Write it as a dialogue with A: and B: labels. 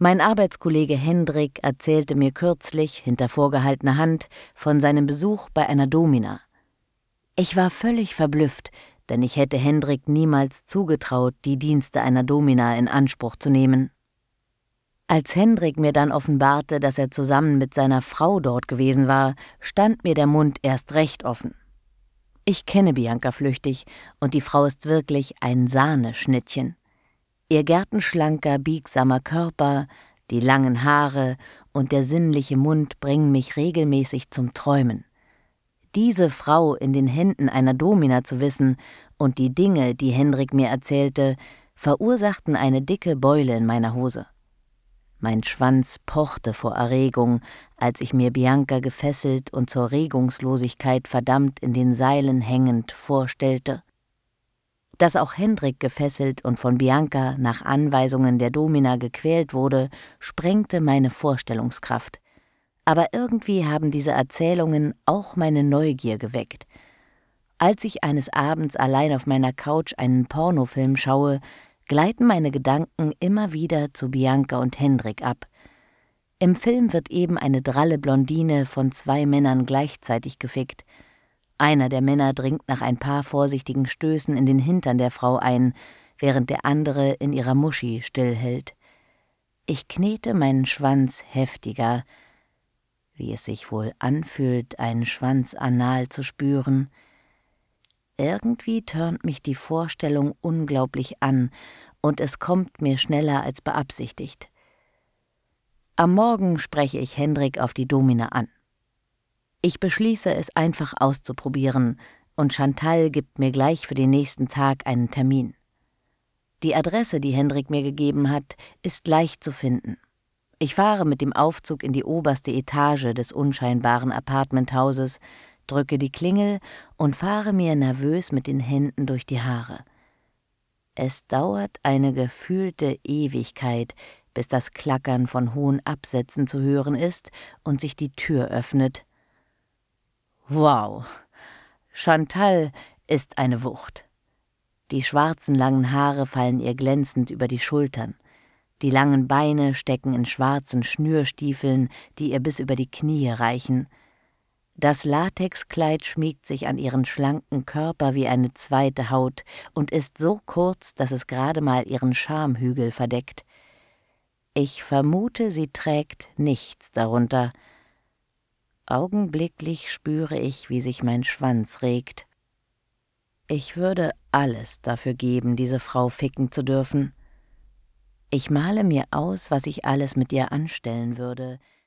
A: Mein Arbeitskollege Hendrik erzählte mir kürzlich hinter vorgehaltener Hand von seinem Besuch bei einer Domina. Ich war völlig verblüfft, denn ich hätte Hendrik niemals zugetraut, die Dienste einer Domina in Anspruch zu nehmen. Als Hendrik mir dann offenbarte, dass er zusammen mit seiner Frau dort gewesen war, stand mir der Mund erst recht offen. Ich kenne Bianca flüchtig und die Frau ist wirklich ein Sahneschnittchen. Ihr gärtenschlanker, biegsamer Körper, die langen Haare und der sinnliche Mund bringen mich regelmäßig zum Träumen. Diese Frau in den Händen einer Domina zu wissen und die Dinge, die Hendrik mir erzählte, verursachten eine dicke Beule in meiner Hose. Mein Schwanz pochte vor Erregung, als ich mir Bianca gefesselt und zur Regungslosigkeit verdammt in den Seilen hängend vorstellte. Dass auch Hendrik gefesselt und von Bianca nach Anweisungen der Domina gequält wurde, sprengte meine Vorstellungskraft. Aber irgendwie haben diese Erzählungen auch meine Neugier geweckt. Als ich eines Abends allein auf meiner Couch einen Pornofilm schaue, gleiten meine Gedanken immer wieder zu Bianca und Hendrik ab. Im Film wird eben eine dralle Blondine von 2 Männern gleichzeitig gefickt. Einer der Männer dringt nach ein paar vorsichtigen Stößen in den Hintern der Frau ein, während der andere in ihrer Muschi stillhält. Ich knete meinen Schwanz heftiger, wie es sich wohl anfühlt, einen Schwanz anal zu spüren. Irgendwie törnt mich die Vorstellung unglaublich an und es kommt mir schneller als beabsichtigt. Am Morgen spreche ich Hendrik auf die Domina an. Ich beschließe, es einfach auszuprobieren und Chantal gibt mir gleich für den nächsten Tag einen Termin. Die Adresse, die Hendrik mir gegeben hat, ist leicht zu finden. Ich fahre mit dem Aufzug in die oberste Etage des unscheinbaren Apartmenthauses, drücke die Klingel und fahre mir nervös mit den Händen durch die Haare. Es dauert eine gefühlte Ewigkeit, bis das Klackern von hohen Absätzen zu hören ist und sich die Tür öffnet. Wow, Chantal ist eine Wucht. Die schwarzen langen Haare fallen ihr glänzend über die Schultern. Die langen Beine stecken in schwarzen Schnürstiefeln, die ihr bis über die Knie reichen. Das Latexkleid schmiegt sich an ihren schlanken Körper wie eine zweite Haut und ist so kurz, dass es gerade mal ihren Schamhügel verdeckt. Ich vermute, sie trägt nichts darunter. Augenblicklich spüre ich, wie sich mein Schwanz regt. Ich würde alles dafür geben, diese Frau ficken zu dürfen. Ich male mir aus, was ich alles mit ihr anstellen würde.